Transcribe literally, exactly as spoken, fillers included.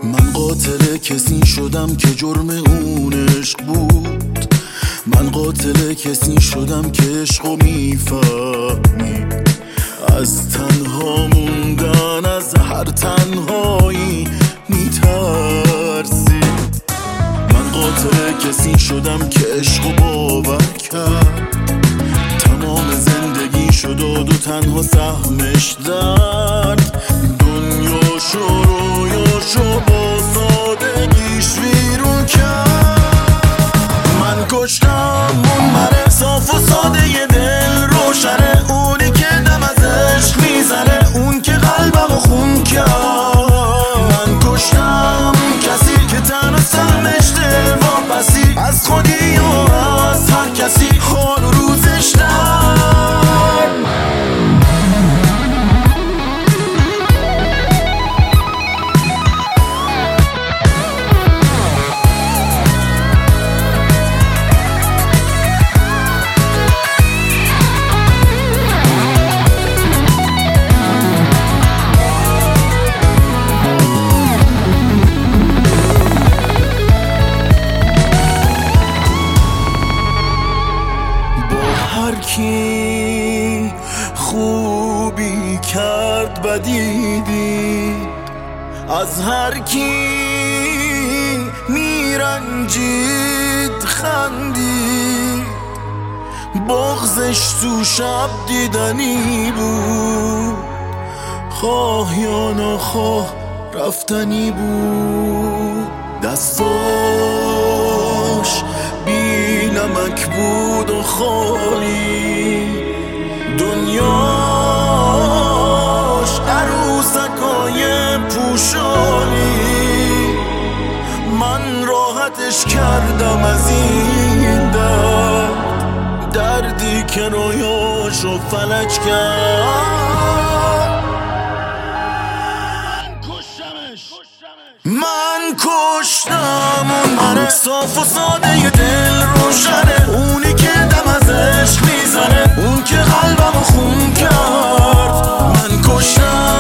من قاتل کسی شدم که جرم اون عشق بود. من قاتل کسی شدم که عشقو میفهمید. از تنها موندن از هر تنهایی میترسی. من قاتل کسی شدم که عشقو باور کرد. تمام زندگی شد و دو تنها سهمش درد. دنیاشو رویاشو با سادگیش ویرون کرد. من کشتم اون من صاف و ساده ی دل روشنه، اونی که دم از عشق میزنه، اون که قلبمو خون کرد. من کشتم کسی که تنها سهمش دل واپسی از خودی و از هر کسی حال و روزش در. هر کی خوبی کرد بدی دید، از هر کی میرنجید خندید. بغضش تو شب دیدنی بود، خواه یا نخواه رفتنی بود. دستاش بی نمک بود و خالی، دنیاش عروسکای پوشالی. من راحتش کردم از این درد، دردی که رویاشو فلج کرد. من کشتم اون من صاف و ساده ی دل روشنه، اونی که دم از عشق میزنه، اون که قلبمو خون کرد. من کشتم